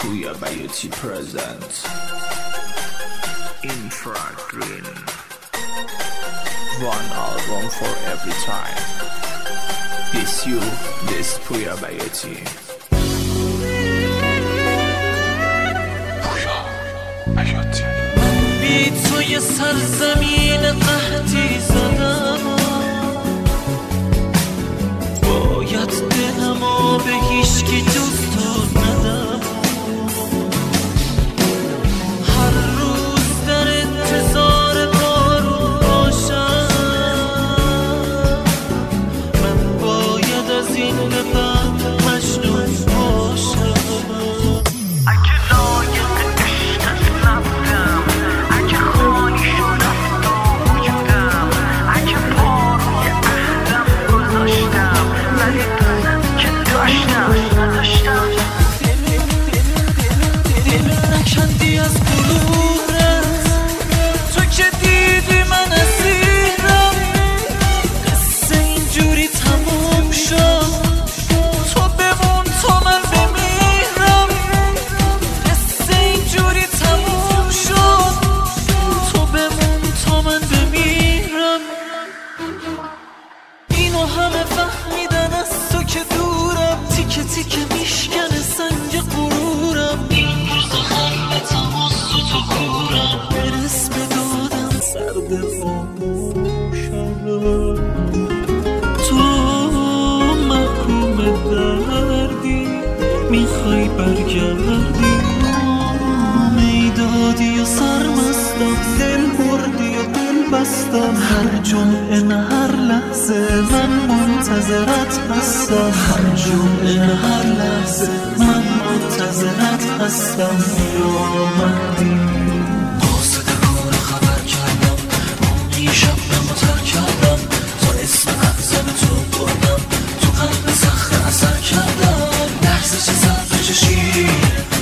Puya Bayuti present Infragreen. One album for every time. This you, this Puya Bayuti. Puya Bayuti. بی توی سرزمین قحطی زدم، باید دلمو به هیچکی جز تو ندم. هر روز در انتظار بارون باشم، من باید از این به بعد مجنون باشم. اگه لایق عشقت نبودم، اگه خالی شد از تو وجودم، اگه پا روی عهدم گذاشتم ولی دوست که داشتم نداشتم. دل نکندی از غرورت، تو که دیدی من اسیرم. قصه اینجوری تموم شد، تو بمون تا من بمیرم. قصه اینجوری تموم شد، تو بمون تا من بمیرم. اینو همه فهمیدن از تو که دورم، تیکه تیکه میشکنه سنگ غرورم. این روز خلوتم از تو کورم، برس به دادم سرد خاموشم. تو محکوم دردی، میخوای برگردی. میدادی و سرمستم، دل بردی و دل بستم. هر جمعه نه هر لحظه من منتظرت هستم. هر جمعه هر لحظه من منتظرت هستم. میامدی قاصد کار خبر کردم، اون شب نمتر کردم. تا اسم اعظم تو بردم، تو قلب سخت اثر کردم. لحظه چه ظرف چه شیرین،